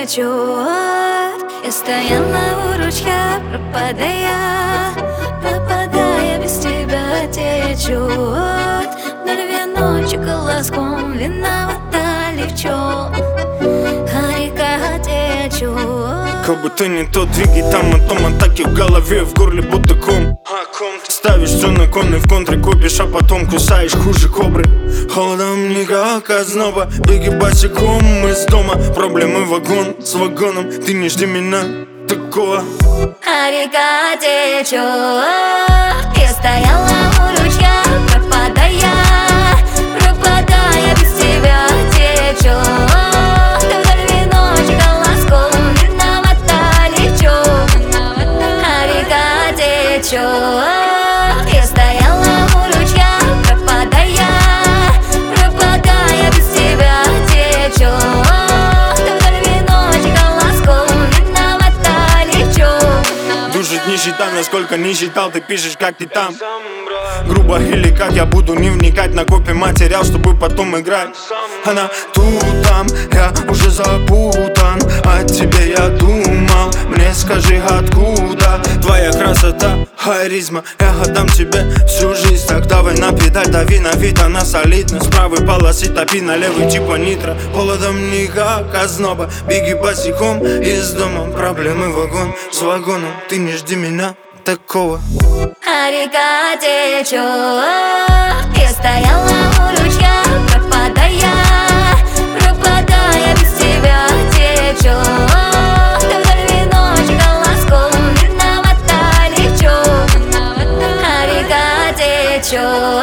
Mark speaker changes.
Speaker 1: течет. Я стояла у ручья, пропадая, без тебя течет. Вдоль веночек колоском виновата ли в чём, а река течет.
Speaker 2: Как будто не тот двигай там, а том атаки в голове, в горле будто ком. Ставишь все на кон и в контре копишь, а потом кусаешь хуже кобры. Холодом никак озноба, беги босиком из дома. Проблемы вагон с вагоном, ты не жди меня такого.
Speaker 1: А река течет. Я стояла у ручья, пропадая, без тебя течет. Вдоль веночек колоском виновата ли в чём, а река течет. Я стояла у ручья, пропадая, без тебя течет.
Speaker 2: Душит не считая, насколько не считал, ты пишешь, как ты там. Грубо или как я буду не вникать, накопим материал, чтобы потом играть. Она тут, там, я уже запутан. О тебе я думал, мне скажи откуда твоя красота, харизма. Я отдам тебе всю жизнь, так давай на педаль, дави на вид, она солидна. С правой полосы топи, на левый типа нитро. Холодом никак озноба, беги босиком из дома. Проблемы вагон с вагоном, ты не жди меня такого.
Speaker 1: А река течет. Я стояла у ручья, пропадая, без тебя течет. Вдоль веночек колоском виновата ли в чём, а река течет.